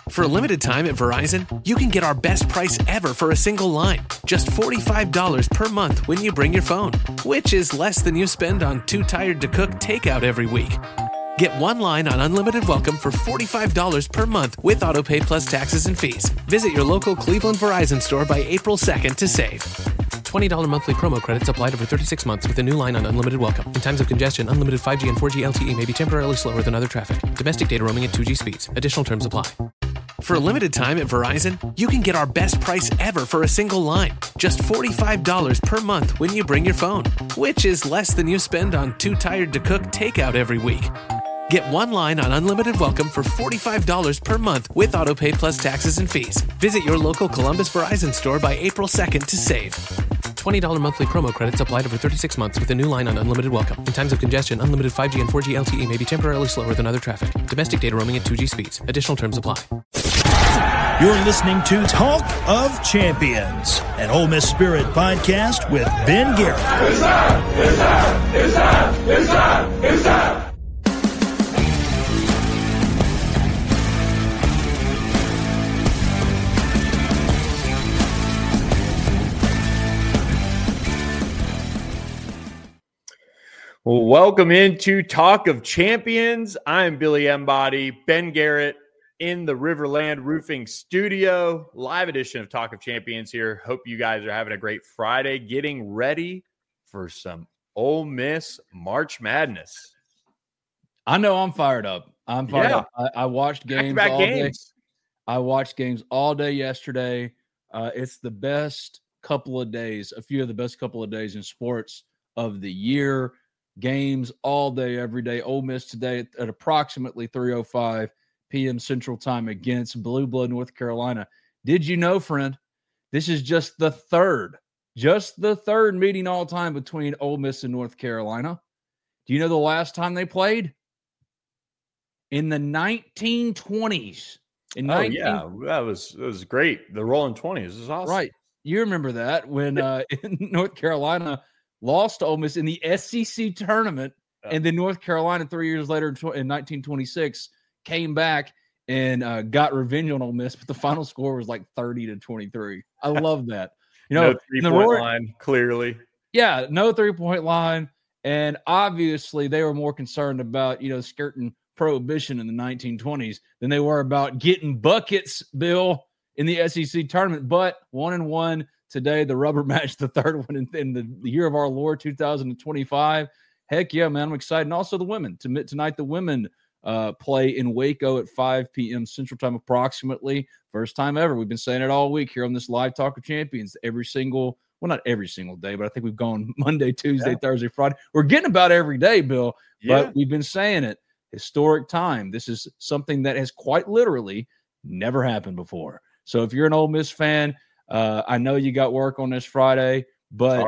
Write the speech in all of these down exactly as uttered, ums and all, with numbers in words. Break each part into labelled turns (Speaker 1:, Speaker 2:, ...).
Speaker 1: For a limited time at Verizon, you can get our best price ever for a single line. Just forty-five dollars per month when you bring your phone, which is less than you spend on Too Tired to Cook takeout every week. Get one line on Unlimited Welcome for forty-five dollars per month with AutoPay plus taxes and fees. Visit your local Cleveland Verizon store by April second to save. twenty dollars monthly promo credits applied over thirty-six months with a new line on Unlimited Welcome. In times of congestion, unlimited five G and four G L T E may be temporarily slower than other traffic. Domestic data roaming at two G speeds. Additional terms apply. For a limited time at Verizon, you can get our best price ever for a single line. Just forty-five dollars per month when you bring your phone, which is less than you spend on Too Tired to Cook takeout every week. Get one line on Unlimited Welcome for forty-five dollars per month with AutoPay plus taxes and fees. Visit your local Columbus Verizon store by April second to save. twenty dollars monthly promo credits applied over thirty-six months with a new line on Unlimited Welcome. In times of congestion, unlimited five G and four G L T E may be temporarily slower than other traffic. Domestic data roaming at two G speeds. Additional terms apply.
Speaker 2: You're listening to Talk of Champions, an Ole Miss Spirit podcast with Ben Garrett.
Speaker 3: It's time! It's time! It's time! It's time! It's time!
Speaker 4: Well, welcome into Talk of Champions. I'm Billy Embody, Ben Garrett in the Riverland Roofing Studio. Live edition of Talk of Champions here. Hope you guys are having a great Friday, getting ready for some Ole Miss March Madness.
Speaker 5: I know I'm fired up. I'm fired
Speaker 4: Yeah.
Speaker 5: up. I, I watched games
Speaker 4: Back-to-back
Speaker 5: all
Speaker 4: games.
Speaker 5: day. I watched games all day yesterday. Uh, it's the best couple of days, a few of the best couple of days in sports of the year. Games all day, every day. Ole Miss today at, at approximately three oh five p.m. Central Time against Blue Blood, North Carolina. Did you know, friend, this is just the third, just the third meeting all time between Ole Miss and North Carolina. Do you know the last time they played? In the nineteen twenties. In
Speaker 4: Oh,
Speaker 5: 19-
Speaker 4: yeah. That was, that was great. The Rolling twenties is awesome.
Speaker 5: Right. You remember that when uh, North Carolina lost to Ole Miss in the S E C tournament, and then North Carolina three years later in nineteen twenty-six came back and uh, got revenge on Ole Miss, but the final score was like thirty to twenty-three. I love that. You know,
Speaker 4: no three-point line, clearly.
Speaker 5: Yeah, no three-point line, and obviously they were more concerned about, you know, skirting prohibition in the nineteen twenties than they were about getting buckets, Bill, in the S E C tournament. But one and one today, the rubber match, the third one in, in the, the year of our Lord, two thousand twenty-five. Heck yeah, man, I'm excited. And also the women. Tonight, the women uh, play in Waco at five p.m. Central Time approximately. First time ever. We've been saying it all week here on this live Talk of Champions. Every single, well, not every single day, but I think we've gone Monday, Tuesday, yeah. Thursday, Friday. We're getting about every day, Bill,
Speaker 4: yeah.
Speaker 5: but we've been saying it. Historic time. This is something that has quite literally never happened before. So if you're an Ole Miss fan, Uh, I know you got work on this Friday, but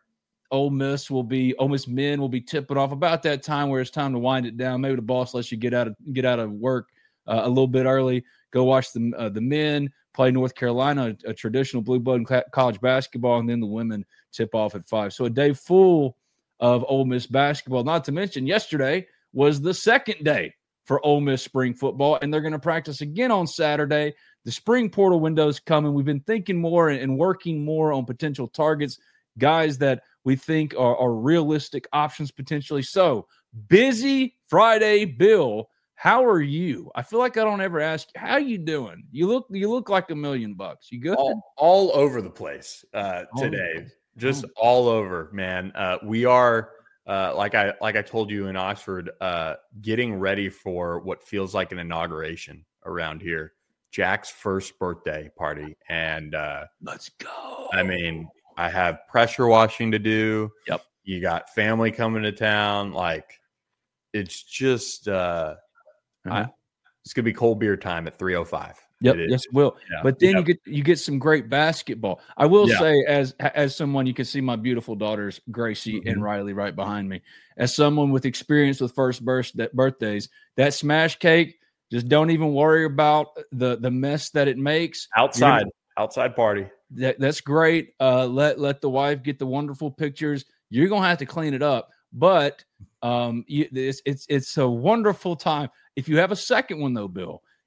Speaker 5: Ole Miss will be Ole Miss men will be tipping off about that time where it's time to wind it down. Maybe the boss lets you get out of get out of work uh, a little bit early. Go watch the uh, the men play North Carolina, a, a traditional blue blood in college basketball, and then the women tip off at five. So a day full of Ole Miss basketball. Not to mention, yesterday was the second day for Ole Miss spring football, and they're going to practice again on Saturday. The spring portal window is coming. We've been thinking more and working more on potential targets, guys that we think are, are realistic options potentially. So, busy Friday, Bill. How are you? I feel like I don't ever ask you, how you doing? You look you look like a million bucks. You good?
Speaker 4: All, all over the place uh, today. Just all over, man. Uh, we are uh, like I like I told you in Oxford, uh, getting ready for what feels like an inauguration around here. Jack's first birthday party. And uh,
Speaker 5: let's go.
Speaker 4: I mean, I have pressure washing to do.
Speaker 5: Yep.
Speaker 4: You got family coming to town. Like, it's just, uh, mm-hmm. I, it's going to be cold beer time at three oh five.
Speaker 5: Yep. Yes, it will. Yeah. But then
Speaker 4: yep.
Speaker 5: you get, you get some great basketball. I will
Speaker 4: yeah.
Speaker 5: say, as, as someone, you can see my beautiful daughters, Gracie mm-hmm. and Riley, right behind me. As someone with experience with first birth, that birthdays, that smash cake, just don't even worry about the, the mess that it makes.
Speaker 4: Outside, You're, outside party.
Speaker 5: That, that's great. Uh, let let the wife get the wonderful pictures. You're gonna have to clean it up, but um, you, it's it's it's a wonderful time. If you have a second one though, Bill,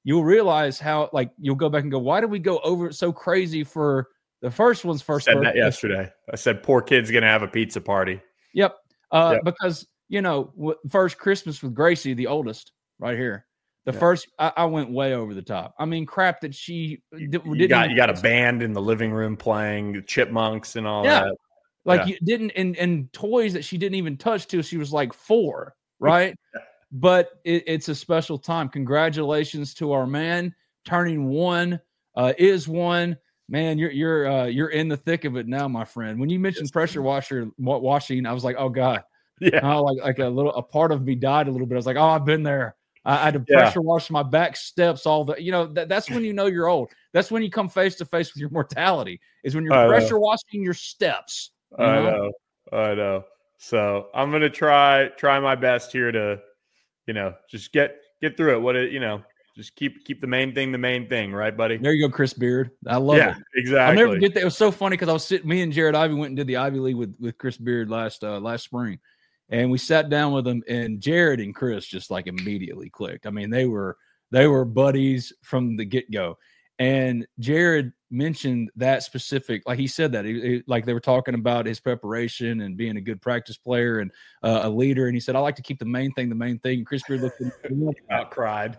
Speaker 5: you'll realize how, like, you'll go back and go, why did we go over it so crazy for the first one's first
Speaker 4: I said
Speaker 5: birthday?
Speaker 4: that yesterday. I said, poor kid's going to have a pizza party.
Speaker 5: Yep. Uh,
Speaker 4: yep.
Speaker 5: Because, you know, w- first Christmas with Gracie, the oldest, right here. The
Speaker 4: yeah.
Speaker 5: first, I, I went way over the top. I mean, crap that she
Speaker 4: you,
Speaker 5: didn't.
Speaker 4: You got, you got a band in the living room playing Chipmunks and all
Speaker 5: yeah.
Speaker 4: that.
Speaker 5: Like
Speaker 4: yeah.
Speaker 5: you didn't, and, and toys that she didn't even touch till she was like four, right? But it, it's a special time. Congratulations to our man turning one, uh, is one. Man, you're you're uh, you're in the thick of it now, my friend. When you mentioned yes, pressure washer washing, I was like, oh god, yeah. Oh, like like a little a part of me died a little bit. I was like, oh, I've been there. I, I had to
Speaker 4: yeah.
Speaker 5: pressure wash my back steps. All the you know that, that's when you know you're old. That's when you come face to face with your mortality. Is when you're I pressure know. washing your steps. You
Speaker 4: I
Speaker 5: know?
Speaker 4: know, I know. So I'm gonna try try my best here to, you know, just get get through it. What it you know. Just keep keep the main thing the main thing, right, buddy?
Speaker 5: There you go, Chris Beard. I love
Speaker 4: yeah,
Speaker 5: it.
Speaker 4: Exactly.
Speaker 5: I'll never forget that. It was so funny because I was sitting. Me and Jared Ivey went and did the Ivy League with, with Chris Beard last uh, last spring, and we sat down with him. And Jared and Chris just like immediately clicked. I mean, they were they were buddies from the get go. And Jared mentioned that specific, like he said that, he, he, like they were talking about his preparation and being a good practice player and uh, a leader. And he said, I like to keep the main thing the main thing. And Chris Beard looked at him
Speaker 4: and cried.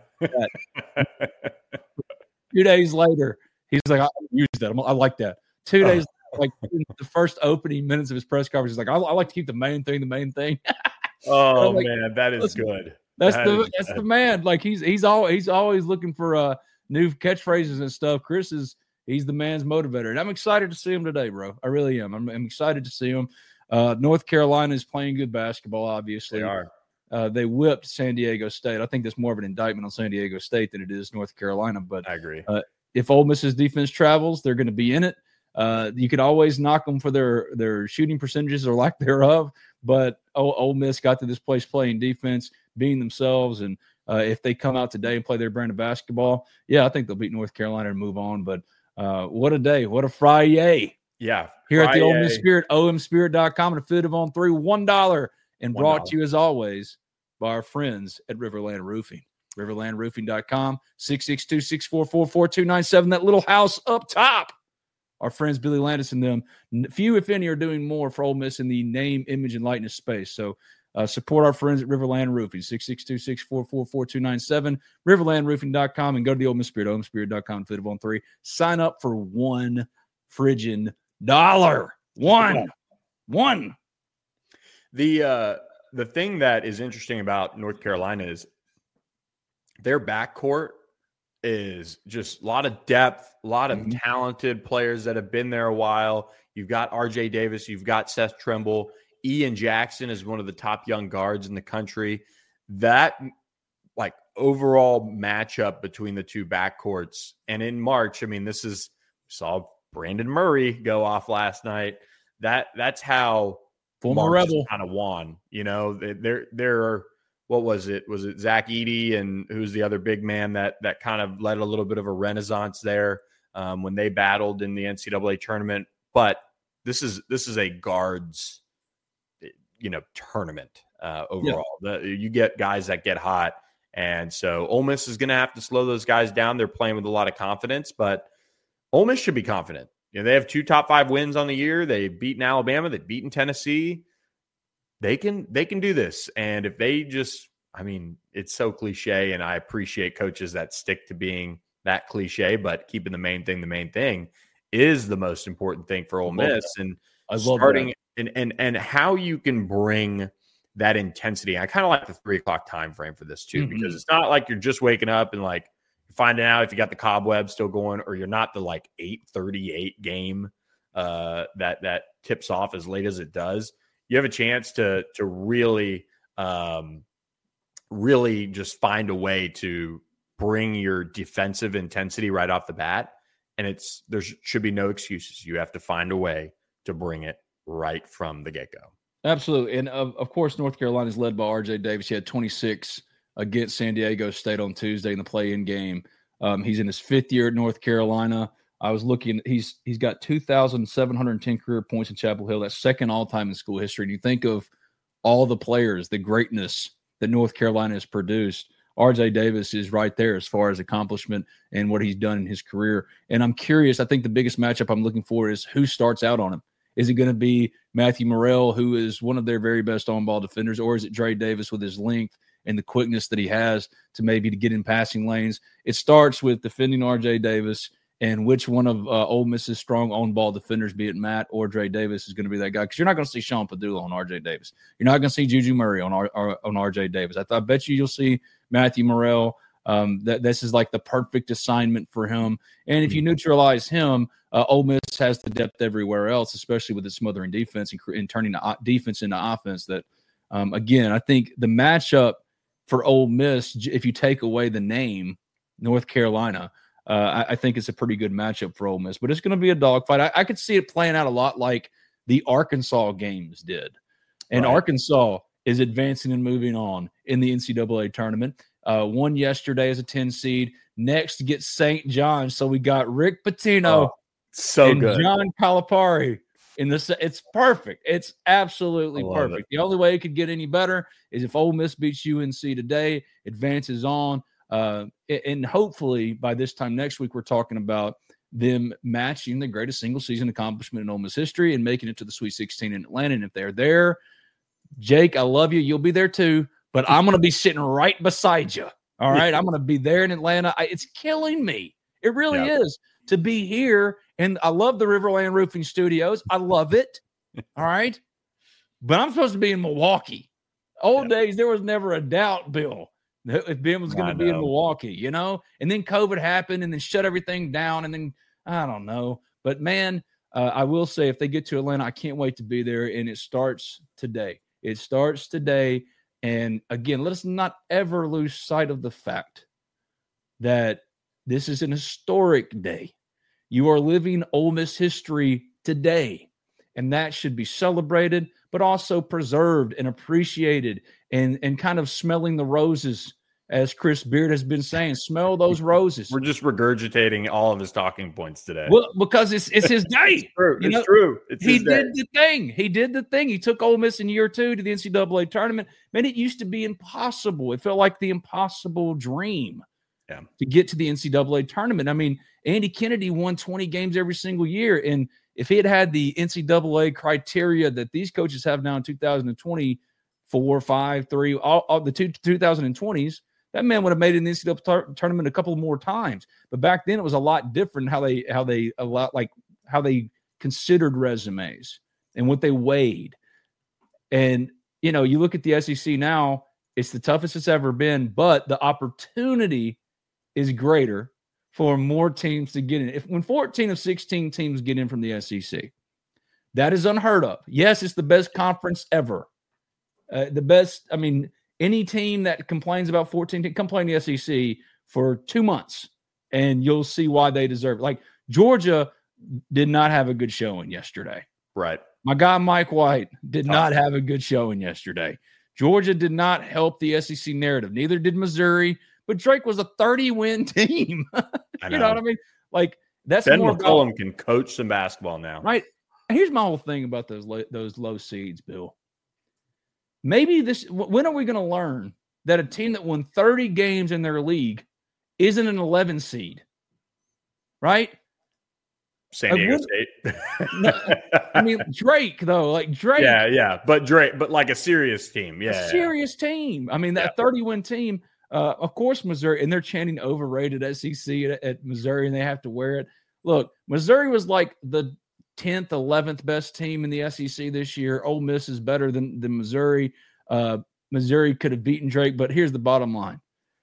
Speaker 5: Two days later, he's like, I use that. I'm, I like that. Two days, oh. like the first opening minutes of his press conference, he's like, I, I like to keep the main thing the main thing.
Speaker 4: oh
Speaker 5: like,
Speaker 4: man, that is good.
Speaker 5: That's
Speaker 4: that
Speaker 5: the
Speaker 4: is
Speaker 5: that's
Speaker 4: good.
Speaker 5: the man. Like he's he's always he's always looking for uh new catchphrases and stuff. Chris is he's the man's motivator, and I'm excited to see him today, bro. I really am. I'm, I'm excited to see him. Uh, North Carolina is playing good basketball. Obviously,
Speaker 4: they are.
Speaker 5: Uh, they whipped San Diego State. I think that's more of an indictment on San Diego State than it is North Carolina. But
Speaker 4: I agree.
Speaker 5: Uh, if Ole Miss's defense travels, they're going to be in it. Uh, you can always knock them for their their shooting percentages or lack thereof. But Ole, Ole Miss got to this place playing defense, being themselves, and uh, if they come out today and play their brand of basketball, yeah, I think they'll beat North Carolina and move on. But uh, what a day! What a Friday!
Speaker 4: Yeah,
Speaker 5: here
Speaker 4: Friday.
Speaker 5: at the Ole Miss Spirit, O M Spirit dot com, and affiliate on three, one dollar, and brought one dollar. To you as always by our friends at Riverland Roofing. Riverland Roofing dot com, six six two, six four four, four two nine seven, that little house up top. Our friends Billy Landis and them, few if any, are doing more for Ole Miss in the name, image, and likeness space. So uh, support our friends at Riverland Roofing, six six two, six four four, four two nine seven, Riverland Roofing dot com, and go to the Ole Miss Spirit, O M Spirit dot com, affiliate on three. Sign up for one friggin' dollar. One. One.
Speaker 4: The uh, the thing that is interesting about North Carolina is their backcourt is just a lot of depth, a lot of mm-hmm. talented players that have been there a while. You've got R J Davis, you've got Seth Trimble. Ian Jackson is one of the top young guards in the country. That like overall matchup between the two backcourts. And in March, I mean, this is saw Brandon Murray go off last night. That that's how
Speaker 5: former Rebel
Speaker 4: kind of won. You know, there there are. What was it? Was it Zach Edey and who's the other big man that that kind of led a little bit of a renaissance there um, when they battled in the N C double A tournament? But this is this is a guards, you know, tournament uh, overall. Yeah. The, you get guys that get hot, and so Ole Miss is going to have to slow those guys down. They're playing with a lot of confidence, but Ole Miss should be confident. You know, they have two top five wins on the year. They've beaten Alabama. They've beaten Tennessee. They can they can do this. And if they just, I mean, it's so cliche, and I appreciate coaches that stick to being that cliche, but keeping the main thing the main thing is the most important thing for Ole Miss.
Speaker 5: That.
Speaker 4: And
Speaker 5: I love
Speaker 4: starting
Speaker 5: that.
Speaker 4: and and and how you can bring that intensity. I kind of like the three o'clock time frame for this too, mm-hmm. because it's not like you're just waking up and like finding out if you got the cobweb still going, or you're not the like eight thirty-eight game uh, that that tips off as late as it does. You have a chance to to really, um, really just find a way to bring your defensive intensity right off the bat, and it's there should be no excuses. You have to find a way to bring it right from the get-go.
Speaker 5: Absolutely, and of, of course, North Carolina is led by R J Davis. He had twenty-six against San Diego State on Tuesday in the play-in game. Um, he's in his fifth year at North Carolina. I was looking, he's he's got two thousand seven hundred ten career points in Chapel Hill. That's second all-time in school history. And you think of all the players, the greatness that North Carolina has produced. R J Davis is right there as far as accomplishment and what he's done in his career. And I'm curious, I think the biggest matchup I'm looking for is who starts out on him. Is it going to be Matthew Morrell, who is one of their very best on-ball defenders, or is it Dre Davis with his length and the quickness that he has to maybe to get in passing lanes? It starts with defending R J Davis and which one of uh, Ole Miss's strong on-ball defenders, be it Matt or Dre Davis, is going to be that guy. Because you're not going to see Sean Padula on R J Davis. You're not going to see Juju Murray on R- R- on R J Davis. I, th- I bet you you'll see Matthew Morrell. Um, that this is like the perfect assignment for him. And if you neutralize him, uh, Ole Miss has the depth everywhere else, especially with its smothering defense and, and turning the defense into offense. That, um, again, I think the matchup for Ole Miss, if you take away the name North Carolina, uh, I, I think it's a pretty good matchup for Ole Miss. But it's going to be a dogfight. I, I could see it playing out a lot like the Arkansas games did. And right. Arkansas is advancing and moving on in the N C double A tournament. Uh, won yesterday as a ten seed. Next to get Saint John. So we got Rick Pitino,
Speaker 4: oh, so
Speaker 5: and
Speaker 4: good.
Speaker 5: John Calipari in this. It's perfect. It's absolutely perfect. It. The only way it could get any better is if Ole Miss beats U N C today, advances on, uh, and hopefully by this time next week we're talking about them matching the greatest single season accomplishment in Ole Miss history and making it to the Sweet sixteen in Atlanta. And if they're there, Jake, I love you. You'll be there too. But I'm going to be sitting right beside you. All right. I'm going to be there in Atlanta. I, it's killing me. It really yeah. is to be here. And I love the Riverland Roofing Studios. I love it. All right. But I'm supposed to be in Milwaukee. Old yeah. days, there was never a doubt, Bill, if Ben was going to be in Milwaukee, you know? And then COVID happened and then shut everything down. And then, I don't know. But, man, uh, I will say if they get to Atlanta, I can't wait to be there. And it starts today. It starts today. And again, let us not ever lose sight of the fact that this is an historic day. You are living Ole Miss history today, and that should be celebrated, but also preserved and appreciated and, and kind of smelling the roses, as Chris Beard has been saying. Smell those roses.
Speaker 4: We're just regurgitating all of his talking points today.
Speaker 5: Well, because it's it's his day.
Speaker 4: It's true.
Speaker 5: You
Speaker 4: it's
Speaker 5: know,
Speaker 4: true. It's
Speaker 5: he
Speaker 4: his
Speaker 5: did
Speaker 4: day.
Speaker 5: the thing. He did the thing. He took Ole Miss in year two to the N C double A tournament. Man, it used to be impossible. It felt like the impossible dream
Speaker 4: yeah.
Speaker 5: to get to the N C double A tournament. I mean, Andy Kennedy won twenty games every single year. And if he had had the N C double A criteria that these coaches have now in two thousand twenty-four, five, three, all, all the two, twenty twenties, that man would have made it in the N C double A tournament a couple more times. But back then it was a lot different how they how they a lot like how they considered resumes and what they weighed. And you know, you look at the S E C now, it's the toughest it's ever been, but the opportunity is greater for more teams to get in. If when fourteen of sixteen teams get in from the S E C, that is unheard of. Yes, it's the best conference ever. Uh, the best, I mean, any team that complains about fourteen, complain the S E C for two months, and you'll see why they deserve it. Like Georgia did not have a good showing yesterday.
Speaker 4: Right.
Speaker 5: My guy Mike White did
Speaker 4: Tough.
Speaker 5: not have a good showing yesterday. Georgia did not help the S E C narrative. Neither did Missouri. But Drake was a thirty-win team. you know. know what I mean? Like that's
Speaker 4: Ben
Speaker 5: more
Speaker 4: McCollum
Speaker 5: about,
Speaker 4: can coach some basketball now,
Speaker 5: right? Here's my whole thing about those low, those low seeds, Bill. Maybe this. When are we going to learn that a team that won thirty games in their league isn't an eleven seed? Right?
Speaker 4: San Diego
Speaker 5: like,
Speaker 4: State.
Speaker 5: no, I mean Drake though, like Drake.
Speaker 4: Yeah, yeah, but Drake, but like a serious team. Yeah,
Speaker 5: a serious yeah. team. I mean that thirty-win team. Uh, of course, Missouri, and they're chanting overrated S E C at, at Missouri, and they have to wear it. Look, Missouri was like the tenth, eleventh best team in the S E C this year. Ole Miss is better than, than Missouri. Uh, Missouri could have beaten Drake, but here's the bottom line.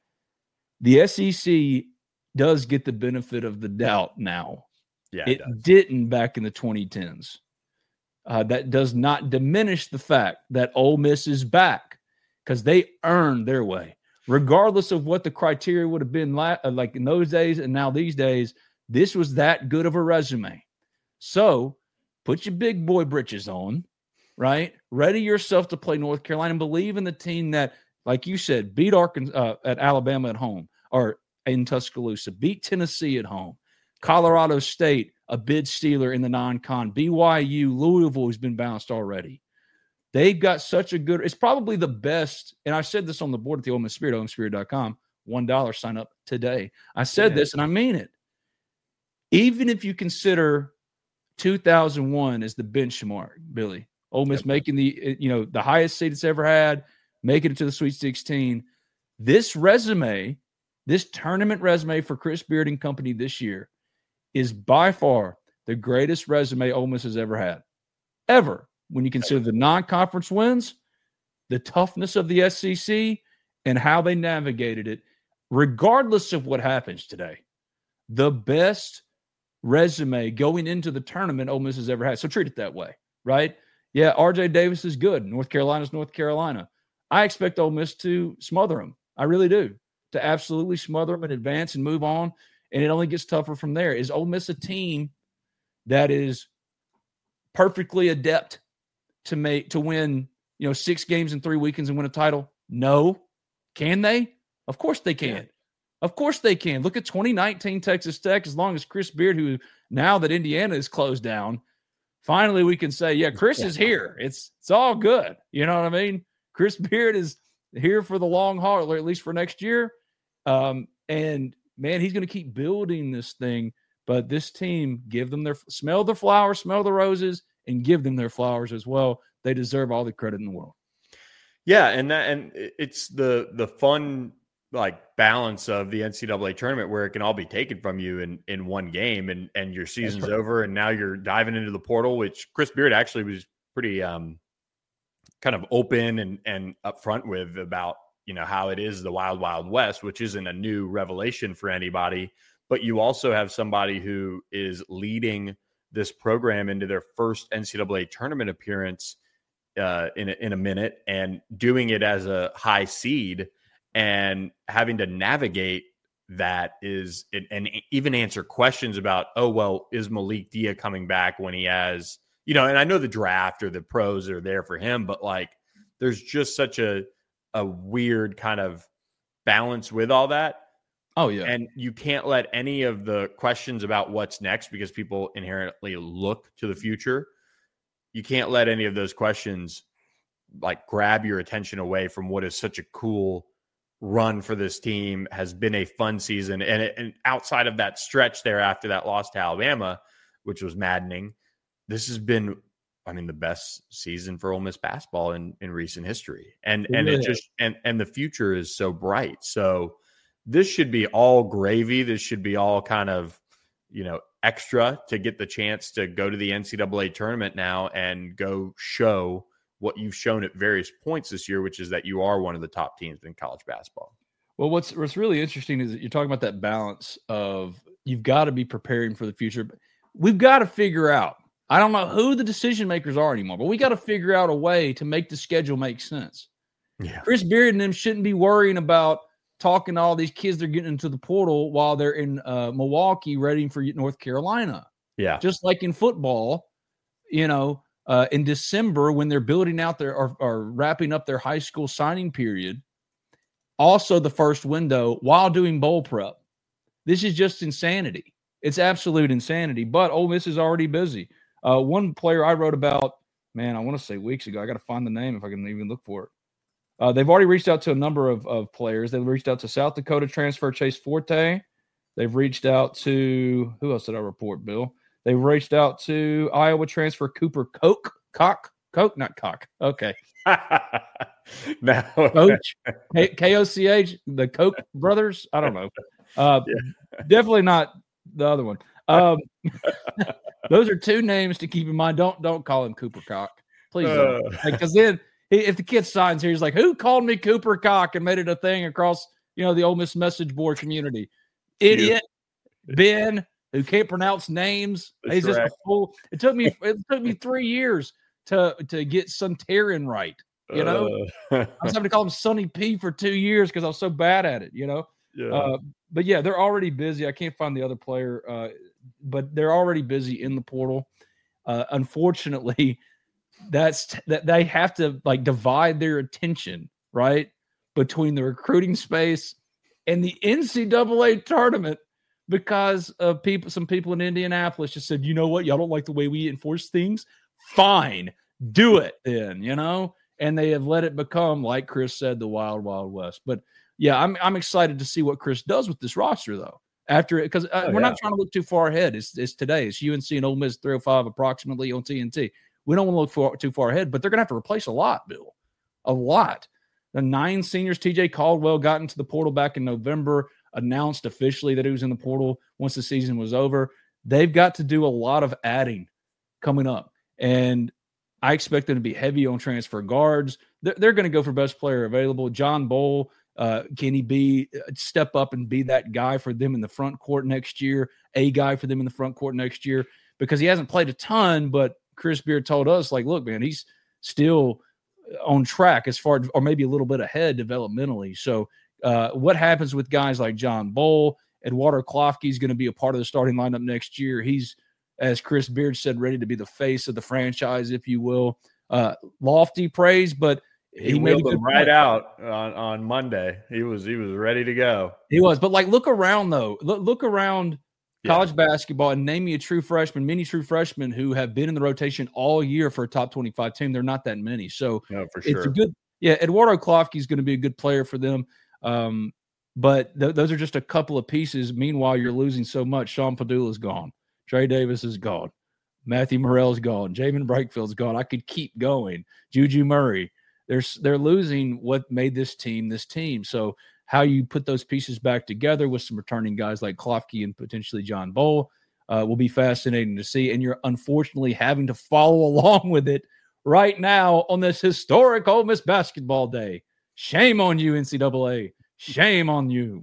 Speaker 5: The S E C does get the benefit of the doubt now.
Speaker 4: Yeah,
Speaker 5: it,
Speaker 4: it
Speaker 5: didn't back in the twenty tens. Uh, that does not diminish the fact that Ole Miss is back because they earned their way. Regardless of what the criteria would have been like, like in those days and now these days, this was that good of a resume. So put your big boy britches on, right? Ready yourself to play North Carolina and believe in the team that, like you said, beat Arkansas uh, at Alabama at home or in Tuscaloosa, beat Tennessee at home, Colorado State, a bid stealer in the non-con, B Y U, Louisville has been bounced already. They've got such a good – it's probably the best – and I said this on the board at the Ole Miss Spirit, ole miss spirit dot com, one dollar sign up today. I said yeah. this, and I mean it. Even if you consider two thousand one as the benchmark, Billy, Ole Miss yep. making the you know the highest seed it's ever had, making it to the Sweet sixteen, this resume, this tournament resume for Chris Beard and company this year is by far the greatest resume Ole Miss has ever had, ever. When you consider the non-conference wins, the toughness of the S E C, and how they navigated it, regardless of what happens today, the best resume going into the tournament Ole Miss has ever had. So treat it that way, right? Yeah, R J Davis is good. North Carolina's North Carolina. I expect Ole Miss to smother them. I really do. To absolutely smother them and advance and move on, and it only gets tougher from there. Is Ole Miss a team that is perfectly adept to make to win, you know, six games in three weekends and win a title? No. Can they? Of course they can. Yeah. Of course they can. Look at twenty nineteen Texas Tech. As long as Chris Beard, who now that Indiana is closed down, finally we can say, yeah, Chris yeah. is here. It's it's all good. You know what I mean? Chris Beard is here for the long haul, or at least for next year. Um, and man, he's going to keep building this thing. But this team, give them their smell the flowers, smell the roses, and give them their flowers as well. They deserve all the credit in the world.
Speaker 4: Yeah, and that and it's the the fun like balance of the N C double A tournament where it can all be taken from you in, in one game, and and your season's right. over, and now you're diving into the portal, which Chris Beard actually was pretty um kind of open and and upfront with about, you know, how it is the wild, wild west, which isn't a new revelation for anybody. But you also have somebody who is leading this program into their first N C double A tournament appearance uh, in, a, in a minute, and doing it as a high seed and having to navigate that is and, and even answer questions about, oh, well, is Malik Dia coming back when he has, you know, and I know the draft or the pros are there for him, but like there's just such a, a weird kind of balance with all that.
Speaker 5: Oh, yeah.
Speaker 4: And you can't let any of the questions about what's next, because people inherently look to the future. You can't let any of those questions like grab your attention away from what is such a cool run for this team, has been a fun season. And, it, and outside of that stretch there after that loss to Alabama, which was maddening, this has been, I mean, the best season for Ole Miss basketball in, in recent history. And, and it just, and, and the future is so bright. So this should be all gravy. This should be all kind of, you know, extra to get the chance to go to the N C double A tournament now and go show what you've shown at various points this year, which is that you are one of the top teams in college basketball.
Speaker 5: Well, what's what's really interesting is that you're talking about that balance of you've got to be preparing for the future. We've got to figure out, I don't know who the decision makers are anymore, but we got to figure out a way to make the schedule make sense.
Speaker 4: Yeah.
Speaker 5: Chris Beard and them shouldn't be worrying about talking to all these kids they're getting into the portal while they're in uh, Milwaukee ready for North Carolina.
Speaker 4: Yeah.
Speaker 5: Just like in football, you know, uh, in December when they're building out their or, or wrapping up their high school signing period, also the first window while doing bowl prep. This is just insanity. It's absolute insanity, but Ole Miss is already busy. Uh, one player I wrote about, man, I want to say weeks ago, I got to find the name if I can even look for it. Uh, they've already reached out to a number of, of players. They've reached out to South Dakota transfer Chase Forte. They've reached out to, who else did I report, Bill? They've reached out to Iowa transfer Cooper Koch. Koch? Koch? Not Koch. Okay.
Speaker 4: No.
Speaker 5: Coach. K O C H, the Koch brothers? I don't know. Uh, yeah. Definitely not the other one. Um, those are two names to keep in mind. Don't don't call him Cooper Koch. Please don't. Because uh. then, if the kid signs here, he's like, who called me Cooper Koch and made it a thing across, you know, the Ole Miss message board community? Idiot. Ben, who can't pronounce names. That's he's just right. a fool. It took me it took me three years to, to get Suntarin right, you know? Uh. I was having to call him Sonny P for two years because I was so bad at it, you know?
Speaker 4: Yeah.
Speaker 5: Uh, but, yeah, they're already busy. I can't find the other player, uh, but they're already busy in the portal. Uh, unfortunately, that's that they have to like divide their attention right between the recruiting space and the N C double A tournament, because of people, some people in Indianapolis just said, you know what, y'all don't like the way we enforce things? Fine. do it then, you know? And they have let it become, like Chris said, the wild, wild west. But yeah, I'm I'm excited to see what Chris does with this roster, though. After it, because uh, oh, we're yeah. not trying to look too far ahead. It's, it's today. It's U N C and Ole Miss three oh five approximately on T N T. We don't want to look for, too far ahead, but they're going to have to replace a lot, Bill. A lot. The nine seniors, T J Caldwell got into the portal back in November, announced officially that he was in the portal once the season was over. They've got to do a lot of adding coming up. And I expect them to be heavy on transfer guards. They're, they're going to go for best player available. John Bowl, uh, can he be step up and be that guy for them in the front court next year, a guy for them in the front court next year? Because he hasn't played a ton, but Chris Beard told us, like, look, man, he's still on track as far, or maybe a little bit ahead developmentally. So uh, what happens with guys like John Bowl? Eduardo Klofke is going to be a part of the starting lineup next year. He's, as Chris Beard said, ready to be the face of the franchise, if you will. Uh, lofty praise, but
Speaker 4: he, he made a good right point. out on, on Monday. He was he was ready to go.
Speaker 5: He was, but like look around though. Look look around yeah. college basketball and name me a true freshman, many true freshmen who have been in the rotation all year for a top twenty-five team. They're not that many, so
Speaker 4: no, for sure.
Speaker 5: It's a good. Yeah, Eduardo Klofke is going to be a good player for them. Um, but th- those are just a couple of pieces. Meanwhile, you're losing so much. Sean Padula is gone. Trey Davis is gone. Matthew Morrell's gone. Jamin Breakfield's gone. I could keep going. Juju Murray. They're, they're losing what made this team this team. So how you put those pieces back together with some returning guys like Klofke and potentially John Bowl uh, will be fascinating to see. And you're unfortunately having to follow along with it right now on this historic Ole Miss basketball day. Shame on you, N C double A. Shame on you.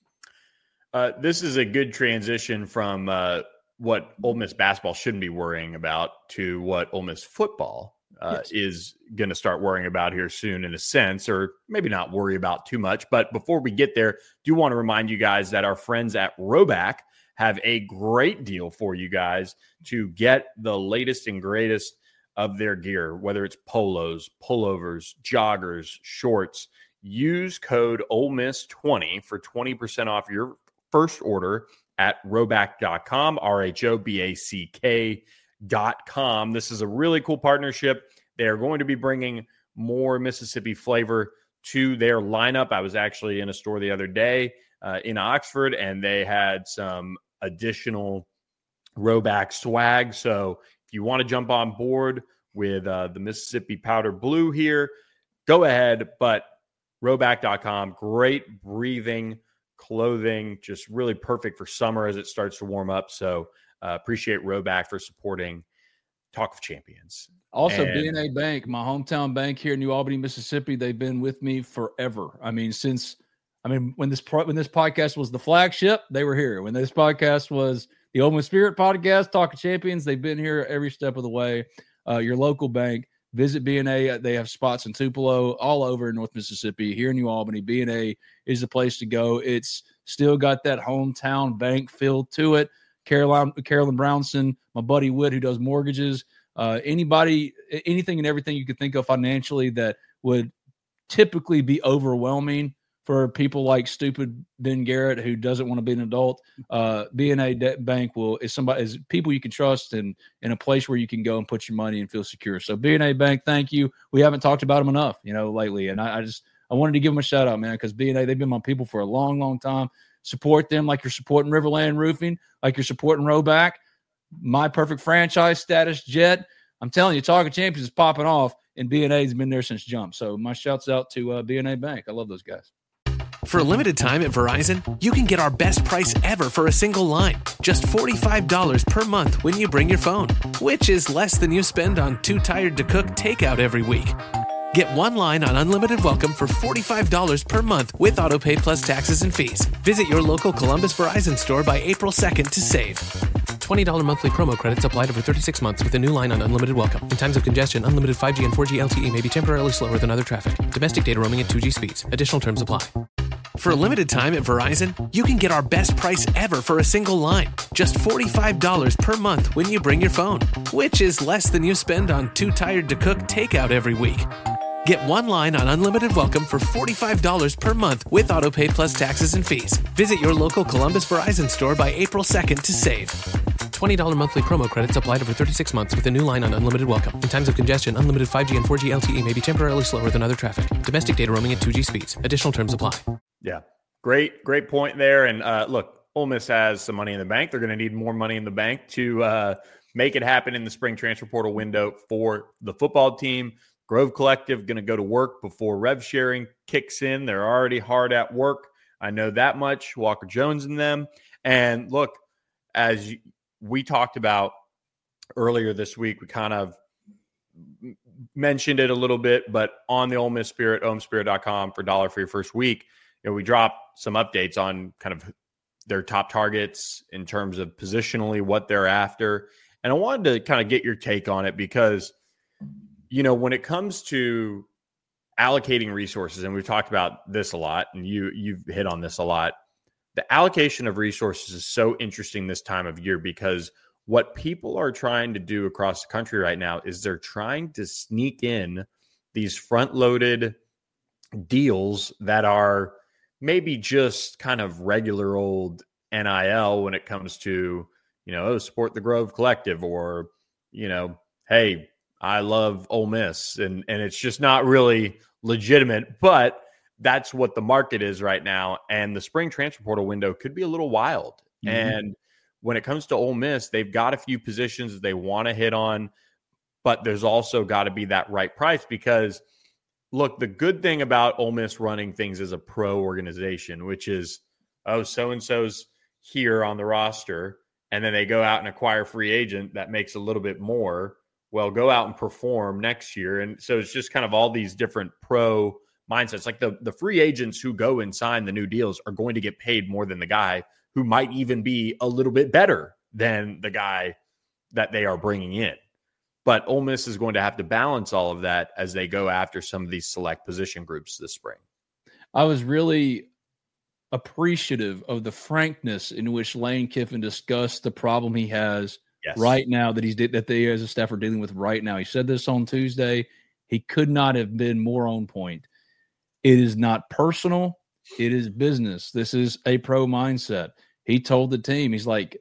Speaker 4: Uh, this is a good transition from uh, what Ole Miss basketball shouldn't be worrying about to what Ole Miss football uh, yes. is going to start worrying about here soon, in a sense, or maybe not worry about too much. But before we get there, do want to remind you guys that our friends at Rhoback have a great deal for you guys to get the latest and greatest of their gear, whether it's polos, pullovers, joggers, shorts. Use code Ole Miss twenty for twenty percent off your first order at rhoback dot com, R H O B A C K dot com. This is a really cool partnership. They are going to be bringing more Mississippi flavor to their lineup. I was actually in a store the other day uh, in Oxford, and they had some additional Rhoback swag. So if you want to jump on board with uh, the Mississippi Powder Blue here, go ahead. But rhoback dot com, great breathing clothing, just really perfect for summer as it starts to warm up. So uh, appreciate Rhoback for supporting Talk of Champions.
Speaker 5: Also,
Speaker 4: and,
Speaker 5: B and A Bank, my hometown bank here in New Albany, Mississippi, they've been with me forever. I mean, since I mean when this when this podcast was the flagship, they were here. When this podcast was the Ole Miss Spirit podcast, Talk of Champions, they've been here every step of the way. Uh, your local bank. Visit B and A. They have spots in Tupelo, all over North Mississippi. Here in New Albany, B and A is the place to go. It's still got that hometown bank feel to it. Caroline, Carolyn Brownson, my buddy Wood, who does mortgages. Uh, anybody, anything and everything you could think of financially that would typically be overwhelming for people like stupid Ben Garrett, who doesn't want to be an adult. uh, B and A Debt Bank will is somebody is people you can trust and in a place where you can go and put your money and feel secure. So B and A Bank, thank you. We haven't talked about them enough, you know, lately, and I, I just I wanted to give them a shout out, man, because B and A, they've been my people for a long, long time. Support them like you're supporting Riverland Roofing, like you're supporting Rhoback, My Perfect Franchise status, Jet. I'm telling you, Talk of Champions is popping off, and B and A has been there since jump. So my shouts out to uh, B and A Bank. I love those guys.
Speaker 1: For a limited time at Verizon, you can get our best price ever for a single line. Just forty-five dollars per month when you bring your phone, which is less than you spend on Too Tired to Cook takeout every week. Get one line on Unlimited Welcome for forty-five dollars per month with AutoPay plus taxes and fees. Visit your local Columbus Verizon store by April second to save. twenty dollars monthly promo credits applied over thirty-six months with a new line on Unlimited Welcome. In times of congestion, unlimited five G and four G L T E may be temporarily slower than other traffic. Domestic data roaming at two G speeds. Additional terms apply. For a limited time at Verizon, you can get our best price ever for a single line. Just forty-five dollars per month when you bring your phone, which is less than you spend on Too Tired to Cook takeout every week. Get one line on Unlimited Welcome for forty-five dollars per month with AutoPay plus taxes and fees. Visit your local Columbus Verizon store by April second to save. twenty dollars monthly promo credits applied over thirty-six months with a new line on unlimited welcome. In times of congestion, unlimited five G and four G L T E may be temporarily slower than other traffic. Domestic data roaming at two G speeds. Additional terms apply.
Speaker 4: Yeah, great, great point there. And uh, look, Ole Miss has some money in the bank. They're going to need more money in the bank to uh, make it happen in the spring transfer portal window for the football team. Grove Collective going to go to work before rev sharing kicks in. They're already hard at work. I know that much. Walker Jones and them. And look, as we talked about earlier this week, we kind of mentioned it a little bit, but on the Ole Miss Spirit, ole miss spirit dot com for a dollar for your first week, you know, we dropped some updates on kind of their top targets in terms of positionally what they're after. And I wanted to kind of get your take on it because, you know, when it comes to allocating resources, and we've talked about this a lot, and you, you've hit on this a lot, the allocation of resources is so interesting this time of year because what people are trying to do across the country right now is they're trying to sneak in these front-loaded deals that are maybe just kind of regular old N I L when it comes to, you know, oh, support the Grove Collective, or, you know, hey, I love Ole Miss. And, and it's just not really legitimate, but that's what the market is right now. And the spring transfer portal window could be a little wild. Mm-hmm. And when it comes to Ole Miss, they've got a few positions they want to hit on, but there's also got to be that right price because, look, the good thing about Ole Miss running things as a pro organization, which is, oh, so-and-so's here on the roster, and then they go out and acquire a free agent that makes a little bit more. Well, go out and perform next year. And so it's just kind of all these different pro mindsets. Like the, the free agents who go and sign the new deals are going to get paid more than the guy who might even be a little bit better than the guy that they are bringing in. But Ole Miss is going to have to balance all of that as they go after some of these select position groups this spring.
Speaker 5: I was really appreciative of the frankness in which Lane Kiffin discussed the problem he has yes. right now that he's that they as a staff are dealing with right now. He said this on Tuesday. He could not have been more on point. It is not personal. It is business. This is a pro mindset. He told the team, he's like,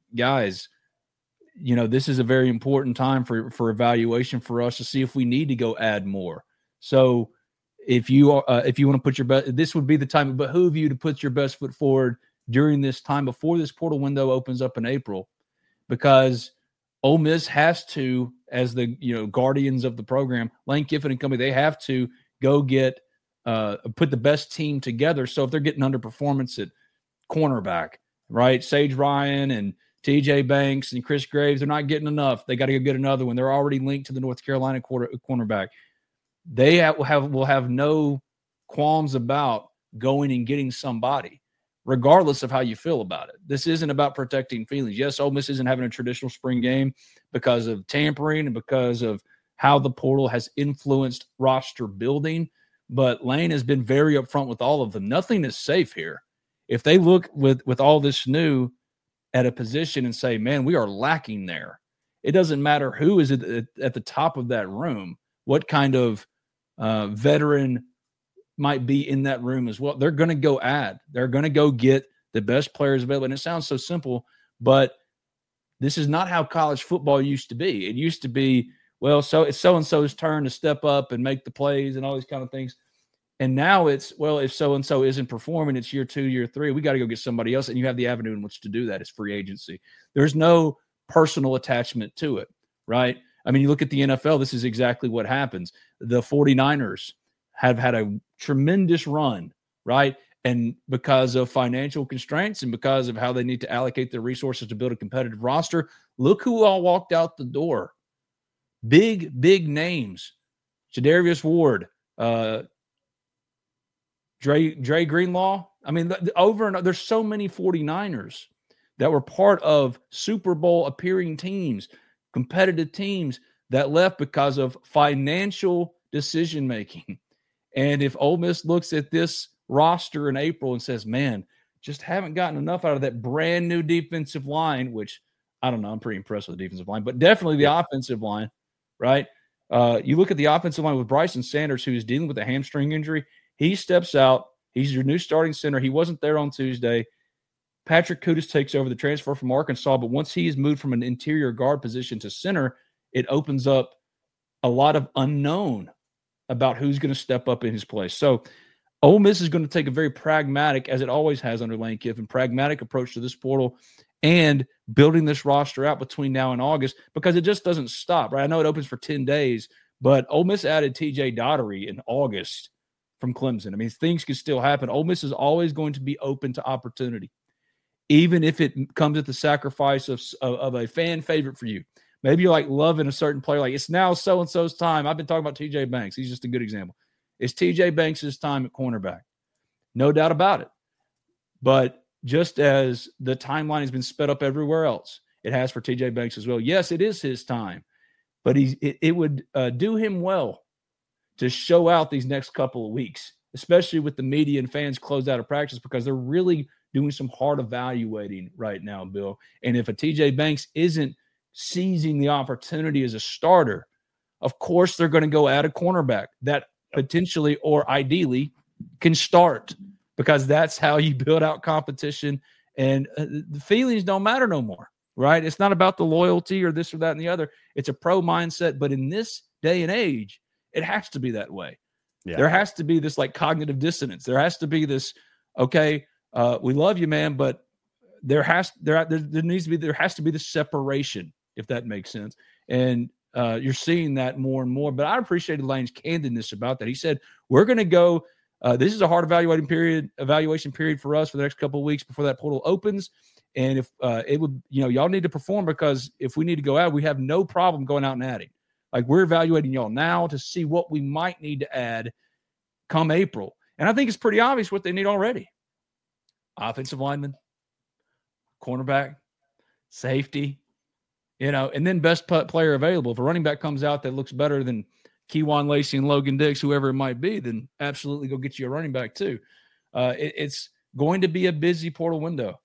Speaker 5: guys, you know, this is a very important time for, for evaluation for us to see if we need to go add more. So if you uh, if you want to put your best, this would be the time, but behoove you to put your best foot forward during this time before this portal window opens up in April, because Ole Miss has to, as the, you know, guardians of the program, Lane Kiffin and company, they have to go get, uh, put the best team together. So if they're getting underperformance at cornerback, right, Sage Ryan and T J Banks and Chris Graves, they're not getting enough. They got to go get another one. They're already linked to the North Carolina quarter, cornerback. They have, will have will have no qualms about going and getting somebody, regardless of how you feel about it. This isn't about protecting feelings. Yes, Ole Miss isn't having a traditional spring game because of tampering and because of how the portal has influenced roster building, but Lane has been very upfront with all of them. Nothing is safe here. If they look with, with all this new at a position and say, man, we are lacking there, it doesn't matter who is at, at the top of that room, what kind of uh, veteran might be in that room as well. They're going to go add. They're going to go get the best players available. And it sounds so simple, but this is not how college football used to be. It used to be, well, so it's so-and-so's turn to step up and make the plays and all these kind of things. And now it's, well, if so-and-so isn't performing, it's year two, year three, we got to go get somebody else. And you have the avenue in which to do that. It's free agency. There's no personal attachment to it, right? I mean, you look at the N F L, this is exactly what happens. The 49ers have had a tremendous run, right? And because of financial constraints and because of how they need to allocate their resources to build a competitive roster, look who all walked out the door. Big, big names. Jadarius Ward, uh, Dre, Dre Greenlaw. I mean, over and over, there's so many 49ers that were part of Super Bowl appearing teams, competitive teams that left because of financial decision-making. And if Ole Miss looks at this roster in April and says, man, just haven't gotten enough out of that brand new defensive line, which I don't know, I'm pretty impressed with the defensive line, but definitely the offensive line, right? Uh, you look at the offensive line with Bryson Sanders, who is dealing with a hamstring injury. He steps out. He's your new starting center. He wasn't there on Tuesday. Patrick Kutas takes over the transfer from Arkansas, but once he is moved from an interior guard position to center, it opens up a lot of unknown about who's going to step up in his place. So Ole Miss is going to take a very pragmatic, as it always has under Lane Kiffin, pragmatic approach to this portal and building this roster out between now and August, because it just doesn't stop, right? I know it opens for ten days, but Ole Miss added T J Daugherty in August from Clemson. I mean, things can still happen. Ole Miss is always going to be open to opportunity, even if it comes at the sacrifice of, of, of a fan favorite for you. Maybe you're like loving a certain player, like it's now so-and-so's time. I've been talking about T J Banks. He's just a good example. It's T J Banks' time at cornerback. No doubt about it. But just as the timeline has been sped up everywhere else, it has for T J Banks as well. Yes, it is his time, but he's, it, it would uh, do him well to show out these next couple of weeks, especially with the media and fans closed out of practice, because they're really doing some hard evaluating right now, Bill. And if a T J Banks isn't seizing the opportunity as a starter, of course they're going to go add a cornerback that potentially or ideally can start, because that's how you build out competition. And uh, the feelings don't matter no more, right? It's not about the loyalty or this or that and the other. It's a pro mindset. But in this day and age, it has to be that way. Yeah. There has to be this like cognitive dissonance. There has to be this, okay, uh, we love you, man, but there has there, there there needs to be there has to be this separation, if that makes sense. And uh, you're seeing that more and more. But I appreciated Lane's candidness about that. He said, we're going to go, uh, this is a hard evaluating period, evaluation period for us for the next couple of weeks before that portal opens. And if uh, it would, you know, y'all need to perform, because if we need to go out, we have no problem going out and adding. Like, we're evaluating y'all now to see what we might need to add come April. And I think it's pretty obvious what they need already. Offensive lineman, cornerback, safety, you know, and then best player available. If a running back comes out that looks better than Keywan Lacey and Logan Dix, whoever it might be, then absolutely go get you a running back too. Uh, it, it's going to be a busy portal window.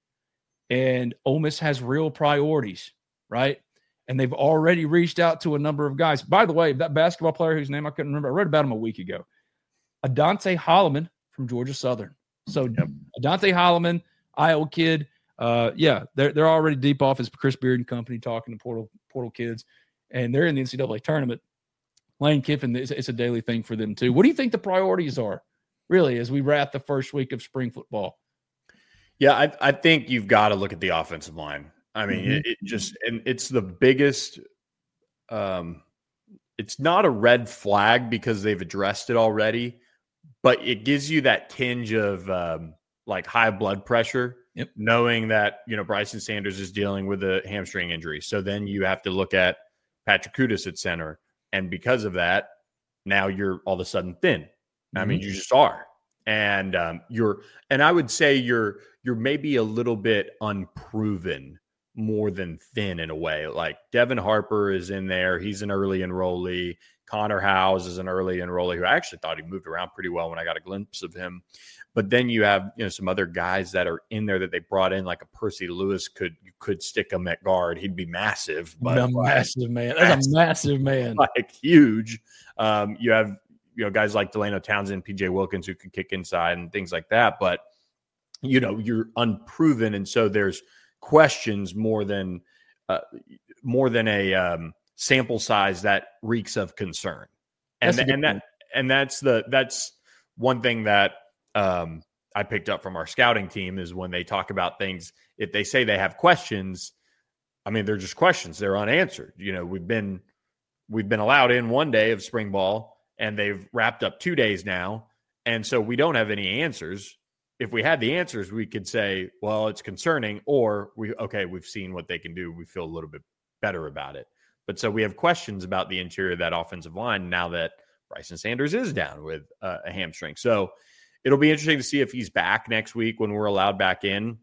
Speaker 5: And Ole Miss has real priorities, right? And they've already reached out to a number of guys. By the way, that basketball player whose name I couldn't remember, I read about him a week ago. Adante Holloman from Georgia Southern. So yep. Adante Holloman, Iowa kid. Uh, yeah, they're they're already deep off as Chris Beard and company talking to portal portal kids, and they're in the N C double A tournament. Lane Kiffin, it's, it's a daily thing for them too. What do you think the priorities are, really, as we wrap the first week of spring football?
Speaker 4: Yeah, I, I think you've got to look at the offensive line. I mean, mm-hmm. it, it just and it's the biggest. Um, it's not a red flag because they've addressed it already, but it gives you that tinge of um, like high blood pressure. Yep. Knowing that, you know, Bryson Sanders is dealing with a hamstring injury. So then you have to look at Patrick Kutas at center. And because of that, now you're all of a sudden thin. Mm-hmm. I mean, you just are. And um, you're, and I would say you're, you're maybe a little bit unproven more than thin in a way. Like Devin Harper is in there. He's an early enrollee. Connor Howes is an early enrollee who I actually thought he moved around pretty well when I got a glimpse of him. But then you have, you know, some other guys that are in there that they brought in, like a Percy Lewis could you could stick him at guard. He'd be massive. But
Speaker 5: a massive man. That's a massive man.
Speaker 4: Like huge. Um, you have, you know, guys like Delano Townsend, P J Wilkins who can kick inside and things like that. But, you know, you're unproven. And so there's questions more than uh, more than a um, sample size that reeks of concern. And, th- and that and that's the that's one thing that Um, I picked up from our scouting team is when they talk about things, if they say they have questions, I mean, they're just questions. They're unanswered. You know, we've been, we've been allowed in one day of spring ball and they've wrapped up two days now. And so we don't have any answers. If we had the answers, we could say, well, it's concerning, or we, okay, we've seen what they can do. We feel a little bit better about it. But so we have questions about the interior of that offensive line now that Bryson Sanders is down with uh, a hamstring. So it'll be interesting to see if he's back next week when we're allowed back in.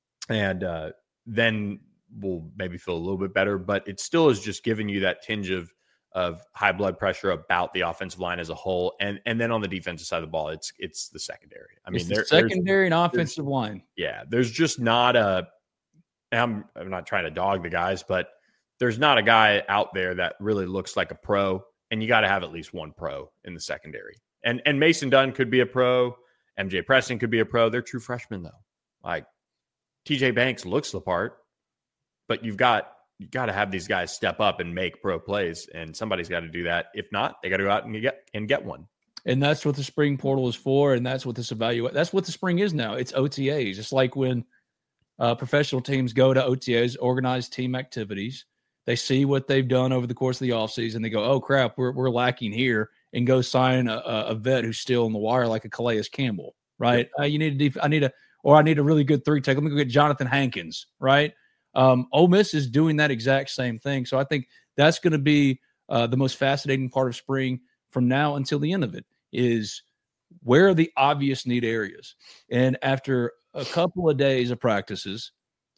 Speaker 4: And uh, then we'll maybe feel a little bit better. But it still is just giving you that tinge of of high blood pressure about the offensive line as a whole. And and then on the defensive side of the ball, it's it's the secondary. I mean,
Speaker 5: it's the secondary and offensive line.
Speaker 4: Yeah, there's just not a I'm, I'm not trying to dog the guys, but there's not a guy out there that really looks like a pro. And you got to have at least one pro in the secondary. And and Mason Dunn could be a pro. M J Preston could be a pro. They're true freshmen, though. Like, T J Banks looks the part, but you've got you got to have these guys step up and make pro plays, and somebody's got to do that. If not, they got to go out and get and get one.
Speaker 5: And that's what the spring portal is for, and that's what this evaluate. That's what the spring is now. It's O T As. It's like when uh, professional teams go to O T As, organized team activities. They see what they've done over the course of the offseason. They go, oh, crap, we're we're lacking here, and go sign a, a vet who's still on the wire like a Calais Campbell, right? Uh, you need a def- I need a or I need a really good three tech. Let me go get Jonathan Hankins, right? Um, Ole Miss is doing that exact same thing. So I think that's going to be uh, the most fascinating part of spring from now until the end of it is where are the obvious need areas? And after a couple of days of practices,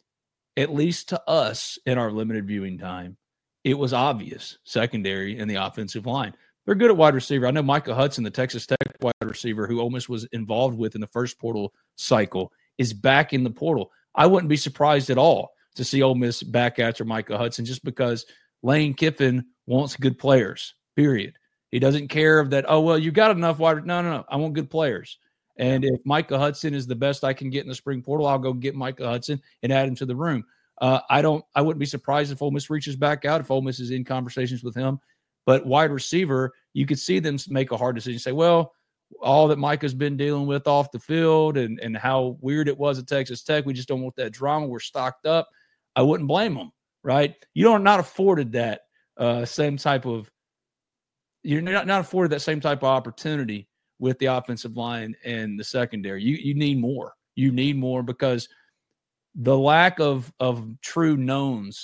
Speaker 5: at least to us in our limited viewing time, it was obvious secondary and the offensive line. They're good at wide receiver. I know Micah Hudson, the Texas Tech wide receiver who Ole Miss was involved with in the first portal cycle, is back in the portal. I wouldn't be surprised at all to see Ole Miss back after Micah Hudson just because Lane Kiffin wants good players, period. He doesn't care of that, oh, well, you got enough wide. No, no, no. I want good players. And if Micah Hudson is the best I can get in the spring portal, I'll go get Micah Hudson and add him to the room. Uh, I don't. I wouldn't be surprised if Ole Miss reaches back out, if Ole Miss is in conversations with him. But wide receiver, you could see them make a hard decision. Say, well, all that Micah's been dealing with off the field and, and how weird it was at Texas Tech, we just don't want that drama. We're stocked up. I wouldn't blame them, right? You don't not afforded that uh, same type of you're not, not afforded that same type of opportunity with the offensive line and the secondary. You you need more. You need more because the lack of of true knowns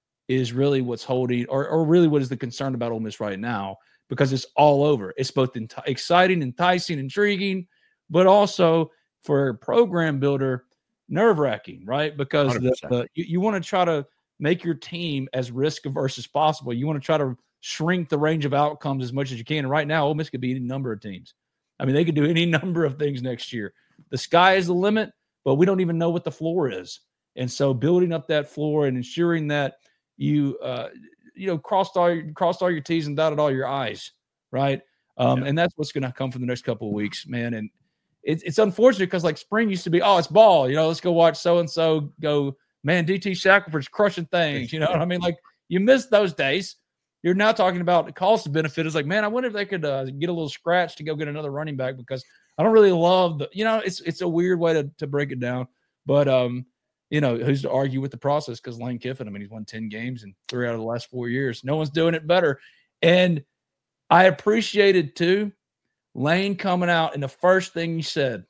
Speaker 5: is really what's holding, or or really what is the concern about Ole Miss right now, because it's all over. It's both enti- exciting, enticing, intriguing, but also for a program builder, nerve-wracking, right? Because the, the, you, you want to try to make your team as risk-averse as possible. You want to try to shrink the range of outcomes as much as you can. And right now, Ole Miss could be any number of teams. I mean, they could do any number of things next year. The sky is the limit, but we don't even know what the floor is. And so building up that floor and ensuring that you, uh, you know, crossed all your, crossed all your T's and dotted all your I's, right? Um, yeah. And that's what's going to come for the next couple of weeks, man. And it's it's unfortunate because like spring used to be, oh, it's ball, you know, let's go watch so and so go. Man, D T Shackelford's crushing things, you know what I mean? Like you miss those days. You're now talking about the cost benefit. Is like, man, I wonder if they could uh, get a little scratch to go get another running back because I don't really love the, you know, it's it's a weird way to to break it down, but um. You know, who's to argue with the process? Because Lane Kiffin, I mean, he's won ten games in three out of the last four years. No one's doing it better. And I appreciated, too, Lane coming out, and the first thing he said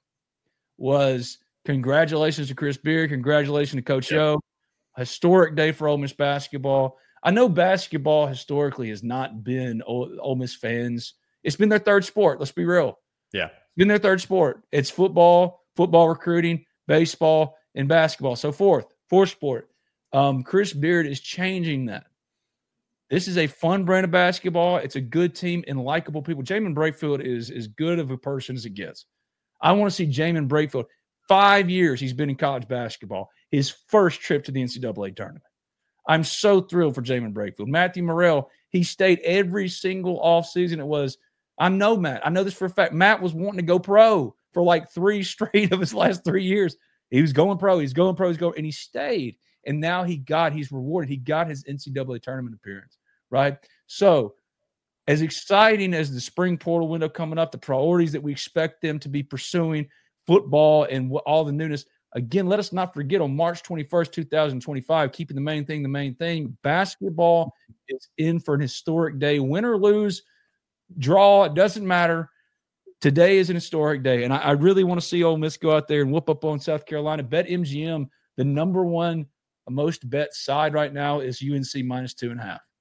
Speaker 5: was, congratulations to Chris Beard. Congratulations to Coach
Speaker 4: Yep.
Speaker 5: Yo. Historic day for Ole Miss basketball. I know basketball historically has not been Ole, Ole Miss fans. It's been their third sport. Let's be real.
Speaker 4: Yeah.
Speaker 5: It's been their third sport. It's football, football recruiting, baseball, and basketball. So fourth, fourth sport. Um, Chris Beard is changing that. This is a fun brand of basketball. It's a good team and likable people. Jamin Brakefield is as good of a person as it gets. I want to see Jamin Brakefield. Five years he's been in college basketball. His first trip to the N C double A tournament. I'm so thrilled for Jamin Brakefield. Matthew Morrell, he stayed every single offseason. It was, I know Matt. I know this for a fact. Matt was wanting to go pro for like three straight of his last three years. He was going pro. He's going pro. He's going, and he stayed. And now he got, he's rewarded. He got his N C double A tournament appearance, right? So, as exciting as the spring portal window coming up, the priorities that we expect them to be pursuing, football and all the newness. Again, let us not forget on March twenty-first, twenty twenty-five, keeping the main thing the main thing. Basketball is in for an historic day. Win or lose, draw, it doesn't matter. Today is an historic day, and I, I really want to see Ole Miss go out there and whoop up on South Carolina. Bet M G M, the number one most bet side right now is U N C minus two and a half.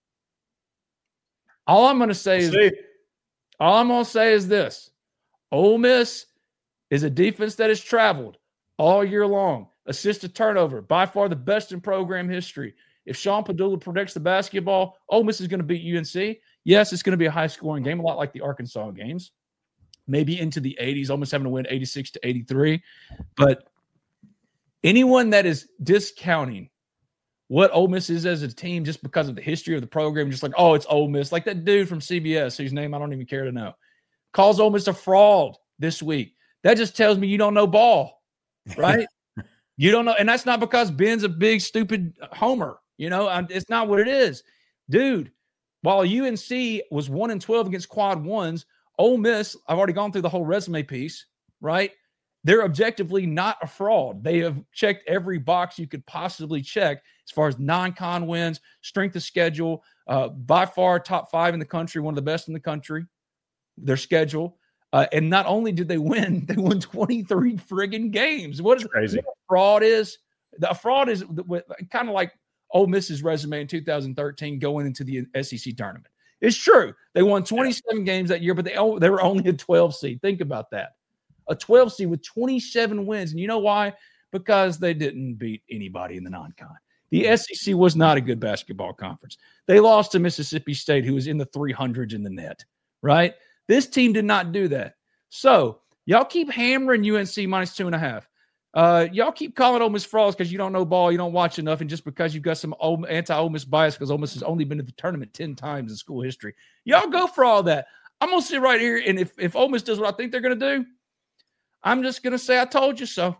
Speaker 5: All I'm going to say is,
Speaker 4: See.
Speaker 5: all I'm going to say is this: Ole Miss is a defense that has traveled all year long. Assist to turnover, by far the best in program history. If Sean Padula predicts the basketball, Ole Miss is going to beat U N C. Yes, it's going to be a high-scoring game, a lot like the Arkansas games. Maybe into the eighties, almost having to win eighty-six to eighty-three. But anyone that is discounting what Ole Miss is as a team just because of the history of the program, just like, oh, it's Ole Miss, like that dude from C B S whose name I don't even care to know, calls Ole Miss a fraud this week. That just tells me you don't know ball, right? You don't know. And that's not because Ben's a big, stupid homer. You know, it's not what it is. Dude, while U N C was one and twelve against quad ones, Ole Miss, I've already gone through the whole resume piece, right? They're objectively not a fraud. They have checked every box you could possibly check as far as non-con wins, strength of schedule, uh, by far top five in the country, one of the best in the country, their schedule. Uh, and not only did they win, they won twenty-three friggin' games. What is
Speaker 4: crazy?
Speaker 5: What a fraud is? The fraud is kind of like Ole Miss's resume in two thousand thirteen going into the S E C tournament. It's true. They won twenty-seven yeah. games that year, but they, they were only a twelve seed. Think about that. A twelve seed with twenty-seven wins. And you know why? Because they didn't beat anybody in the non-con. The S E C was not a good basketball conference. They lost to Mississippi State, who was in the three hundreds in the net, right? This team did not do that. So y'all keep hammering U N C minus two and a half. Uh, y'all keep calling Ole Miss frauds because you don't know ball, you don't watch enough, and just because you've got some anti-Ole Miss bias because Ole Miss has only been to the tournament ten times in school history. Y'all go for all that. I'm going to sit right here, and if, if Ole Miss does what I think they're going to do, I'm just going to say I told you so.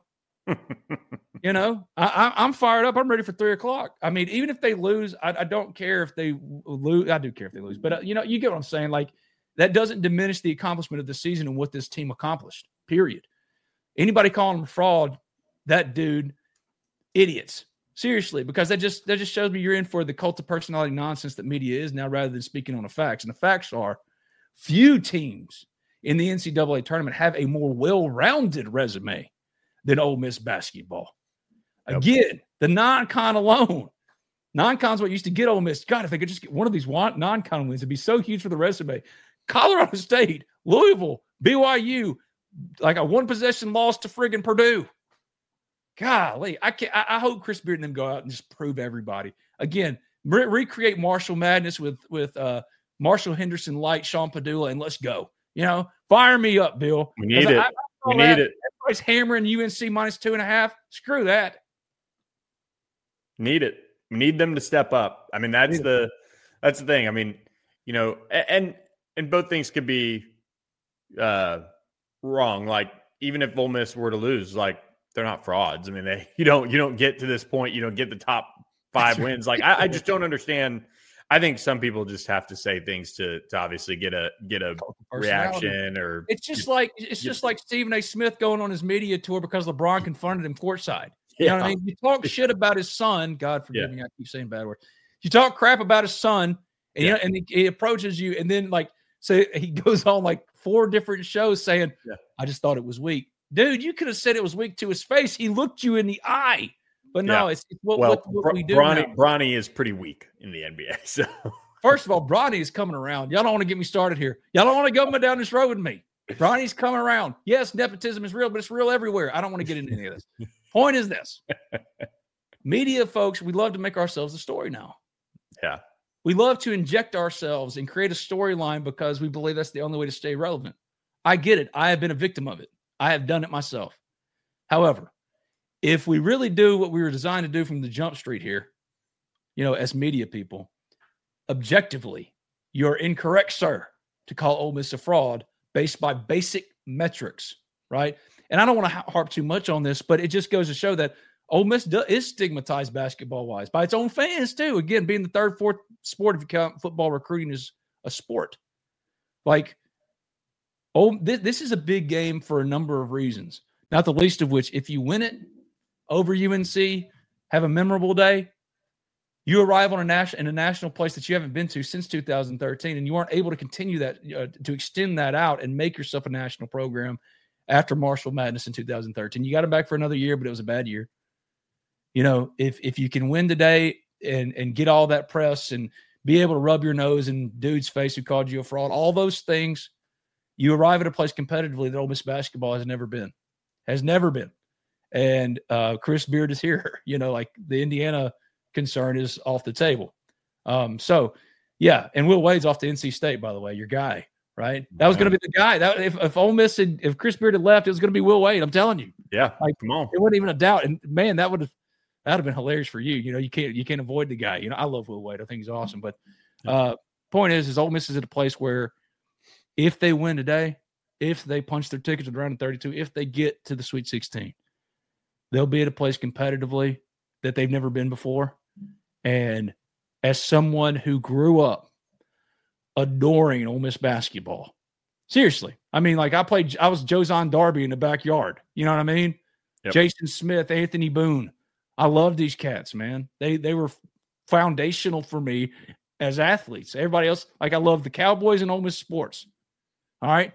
Speaker 5: You know, I, I, I'm fired up. I'm ready for three o'clock. I mean, even if they lose, I, I don't care if they lose. I do care if they lose. But, uh, you know, you get what I'm saying. Like, that doesn't diminish the accomplishment of the season and what this team accomplished, period. Anybody calling him a fraud, that dude, idiots. Seriously, because that just that just shows me you're in for the cult of personality nonsense that media is now rather than speaking on the facts. And the facts are few teams in the N C double A tournament have a more well-rounded resume than Ole Miss basketball. Yep. Again, the non-con alone. Non-con's what used to get Ole Miss. God, if they could just get one of these non-con wins, it'd be so huge for the resume. Colorado State, Louisville, B Y U, like a one-possession loss to friggin' Purdue. Golly, I can't. I, I hope Chris Beard and them go out and just prove everybody. Again, re- recreate Marshall Madness with with uh, Marshall Henderson, Light, Sean Padula, and let's go. You know, fire me up, Bill.
Speaker 4: We need it. I, I we need
Speaker 5: that.
Speaker 4: it.
Speaker 5: Everybody's hammering U N C minus two and a half. Screw that.
Speaker 4: Need it. We need them to step up. I mean, that's the that's the thing. I mean, you know, and and both things could be uh, wrong. Like, even if Ole Miss were to lose, like, they're not frauds. I mean, they you don't you don't get to this point. You don't get the top five wins. Like, I, I just don't understand. I think some people just have to say things to to obviously get a get a reaction. Or
Speaker 5: it's just get, like it's just like Stephen A. Smith going on his media tour because LeBron confronted him courtside. You yeah. know what I mean? You talk shit about his son. God forgive yeah. me, I keep saying bad words. You talk crap about his son, and yeah. you know, and he, he approaches you, and then like say he goes on like four different shows saying, yeah. "I just thought it was weak." Dude, you could have said it was weak to his face. He looked you in the eye. But no, yeah. it's, it's what, well, what, what we do.
Speaker 4: Bronny, Bronny is pretty weak in the N B A. So,
Speaker 5: first of all, Bronny is coming around. Y'all don't want to get me started here. Y'all don't want to go down this road with me. Bronny's coming around. Yes, nepotism is real, but it's real everywhere. I don't want to get into any of this. Point is this. Media folks, we love to make ourselves a story now.
Speaker 4: Yeah.
Speaker 5: We love to inject ourselves and create a storyline because we believe that's the only way to stay relevant. I get it. I have been a victim of it. I have done it myself. However, if we really do what we were designed to do from the jump street here, you know, as media people, objectively, you're incorrect, sir, to call Ole Miss a fraud based by basic metrics, right? And I don't want to harp too much on this, but it just goes to show that Ole Miss do, is stigmatized basketball-wise by its own fans, too. Again, being the third, fourth sport, if you count football recruiting as a sport. Like, oh, this, this is a big game for a number of reasons, not the least of which, if you win it over U N C, have a memorable day, you arrive on a national in a national place that you haven't been to since two thousand thirteen, and you aren't able to continue that, uh, to extend that out and make yourself a national program after Marshall Madness in two thousand thirteen. You got him back for another year, but it was a bad year. You know, if if you can win today and and get all that press and be able to rub your nose in dude's face who called you a fraud, all those things, you arrive at a place competitively that Ole Miss basketball has never been, has never been. And uh, Chris Beard is here. You know, like the Indiana concern is off the table. Um, so, yeah, and Will Wade's off to N C State, by the way, your guy, right? That was going to be the guy. That if, if Ole Miss had, if Chris Beard had left, it was going to be Will Wade. I'm telling you.
Speaker 4: Yeah,
Speaker 5: like,
Speaker 4: come on.
Speaker 5: It wasn't even a doubt. And man, that would have that would have been hilarious for you. You know, you can't you can't avoid the guy. You know, I love Will Wade. I think he's awesome. But uh, point is, is Ole Miss is at a place where if they win today, if they punch their ticket to the round of thirty-two, if they get to the Sweet sixteen, They'll be at a place competitively that they've never been before. And as someone who grew up adoring Ole Miss basketball, seriously, I mean, like I played, I was Jozon Darby in the backyard. You know what I mean? Yep. Jason Smith, Anthony Boone. I love these cats, man. They they were foundational for me as athletes. Everybody else, like I love the Cowboys and Ole Miss sports. All right.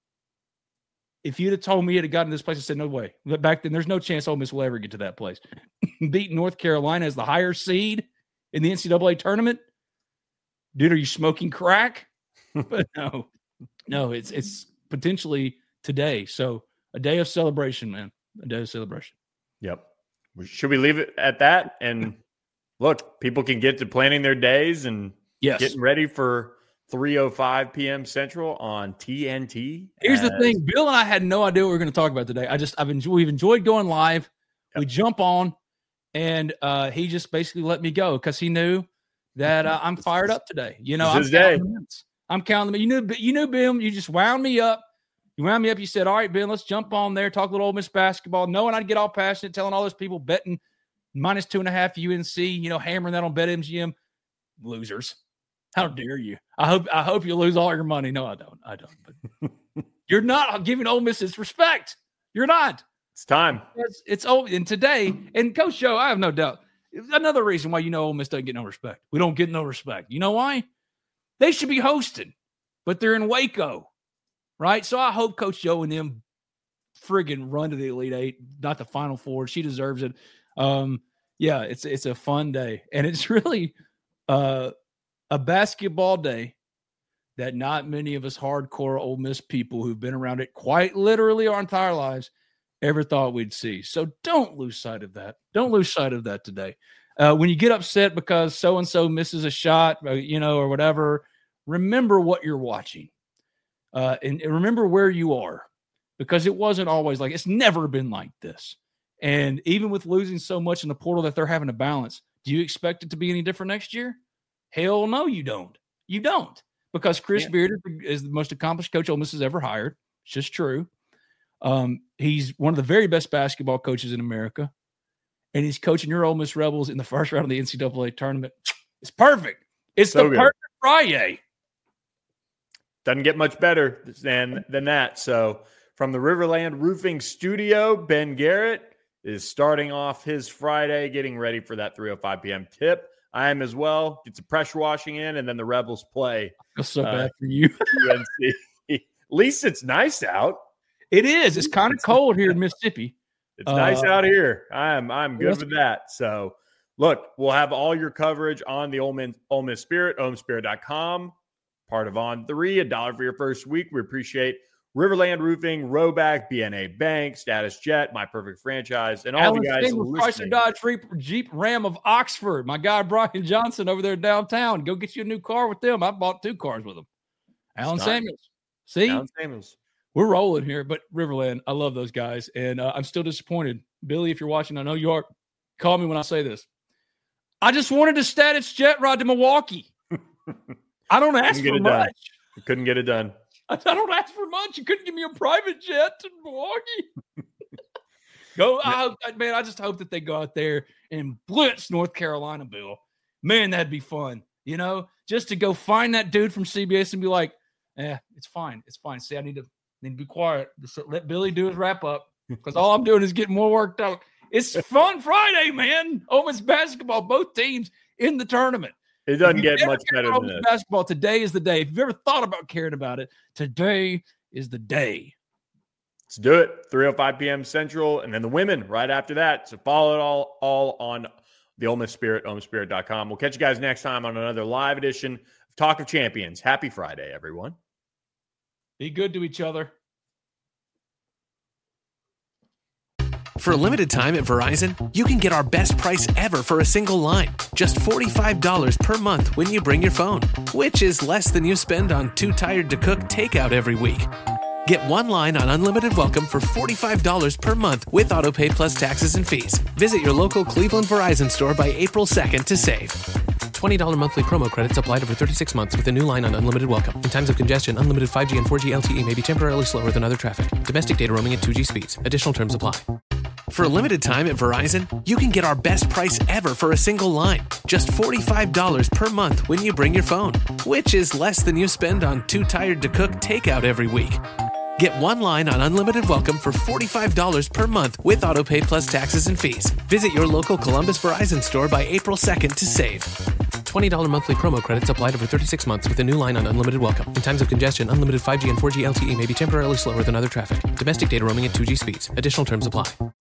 Speaker 5: If you'd have told me it had gotten to this place, I said, no way. But back then, there's no chance Ole Miss will ever get to that place. Beat North Carolina as the higher seed in the N C double A tournament. Dude, are you smoking crack? But no, no, it's it's potentially today. So a day of celebration, man. A day of celebration.
Speaker 4: Yep. Should we leave it at that? And look, people can get to planning their days and
Speaker 5: yes.
Speaker 4: getting ready for three oh five p.m. Central on T N T.
Speaker 5: Here's
Speaker 4: as...
Speaker 5: the thing. Bill and I had no idea what we were going to talk about today. I just, I've enjoyed, we've enjoyed going live. Yep. We jump on, and uh, he just basically let me go because he knew that uh, I'm fired up today. You know, I'm
Speaker 4: his day.
Speaker 5: I'm counting them. You knew, you knew, Bill, you just wound me up. You wound me up. You said, all right, Ben, let's jump on there, talk a little Ole Miss basketball. Knowing I'd get all passionate, telling all those people betting minus two and a half U N C, you know, hammering that on BetMGM. Losers. How dare you? I hope I hope you lose all your money. No, I don't. I don't. But you're not giving Ole Miss its respect. You're not.
Speaker 4: It's time.
Speaker 5: It's, it's over. And today, and Coach Joe, I have no doubt. Another reason why you know Ole Miss doesn't get no respect. We don't get no respect. You know why? They should be hosting, but they're in Waco. Right? So I hope Coach Joe and them friggin' run to the Elite Eight, not the Final Four. She deserves it. Um, yeah, it's it's a fun day. And it's really uh, a basketball day that not many of us hardcore Ole Miss people who've been around it quite literally our entire lives ever thought we'd see. So don't lose sight of that. Don't lose sight of that today. Uh, when you get upset because so-and-so misses a shot, you know, or whatever, remember what you're watching. Uh, and, and remember where you are, because it wasn't always like, it's never been like this. And even with losing so much in the portal that they're having to balance, do you expect it to be any different next year? Hell no, you don't. You don't. Because Chris yeah. Beard is the most accomplished coach Ole Miss has ever hired. It's just true. Um, he's one of the very best basketball coaches in America. And he's coaching your Ole Miss Rebels in the first round of the N C double A tournament. It's perfect. It's so the good. Perfect Friday.
Speaker 4: Doesn't get much better than, than that. So from the Riverland Roofing Studio, Ben Garrett is starting off his Friday, getting ready for that three oh five p.m. tip. I am as well. Get some pressure washing in, and then the Rebels play.
Speaker 5: That's so
Speaker 4: uh,
Speaker 5: bad for you.
Speaker 4: U N C. At least it's nice out.
Speaker 5: It is. It's kind of cold here in Mississippi.
Speaker 4: It's uh, nice out here. I'm I'm good with that. So, look, we'll have all your coverage on the Ole Miss, Ole Miss Spirit, ole miss spirit dot com. Part of On three, a dollar for your first week. We appreciate Riverland Roofing, Roback, B N A Bank, Status Jet, My Perfect Franchise, and all
Speaker 5: Alan
Speaker 4: the guys
Speaker 5: Chrysler
Speaker 4: listening.
Speaker 5: Dodge Jeep Ram of Oxford. My guy Brian Johnson over there downtown. Go get you a new car with them. I bought two cars with them. Alan Samuels. See?
Speaker 4: Alan Samuels.
Speaker 5: We're rolling here, but Riverland, I love those guys, and uh, I'm still disappointed. Billy, if you're watching, I know you are. Call me when I say this. I just wanted a Status Jet ride to Milwaukee. I don't ask for much.
Speaker 4: You couldn't get it done.
Speaker 5: I don't ask for much. You couldn't give me a private jet to Milwaukee. go, I, I, man. I just hope that they go out there and blitz North Carolina, Bill. Man, that'd be fun. You know, just to go find that dude from C B S and be like, "Eh, it's fine. It's fine. See, I need to need to be quiet. Just let Billy do his wrap up because all I'm doing is getting more worked out. It's fun Friday, man. Ole Miss basketball, both teams in the tournament.
Speaker 4: It doesn't get much better than this.
Speaker 5: Basketball, today is the day. If you've ever thought about caring about it, today is the day.
Speaker 4: Let's do it. three oh five p.m. Central, and then the women right after that. So follow it all, all on the Ole Miss Spirit, ole miss spirit dot com. We'll catch you guys next time on another live edition of Talk of Champions. Happy Friday, everyone.
Speaker 5: Be good to each other.
Speaker 1: For a limited time at Verizon, you can get our best price ever for a single line. Just forty-five dollars per month when you bring your phone, which is less than you spend on Too Tired to Cook takeout every week. Get one line on Unlimited Welcome for forty-five dollars per month with AutoPay plus taxes and fees. Visit your local Cleveland Verizon store by April second to save. twenty dollars monthly promo credits applied over thirty-six months with a new line on Unlimited Welcome. In times of congestion, unlimited five G and four G L T E may be temporarily slower than other traffic. Domestic data roaming at two G speeds. Additional terms apply. For a limited time at Verizon, you can get our best price ever for a single line. Just forty-five dollars per month when you bring your phone, which is less than you spend on Too Tired to Cook takeout every week. Get one line on Unlimited Welcome for forty-five dollars per month with AutoPay plus taxes and fees. Visit your local Columbus Verizon store by April second to save. twenty dollars monthly promo credits applied over thirty-six months with a new line on Unlimited Welcome. In times of congestion, unlimited five G and four G L T E may be temporarily slower than other traffic. Domestic data roaming at two G speeds. Additional terms apply.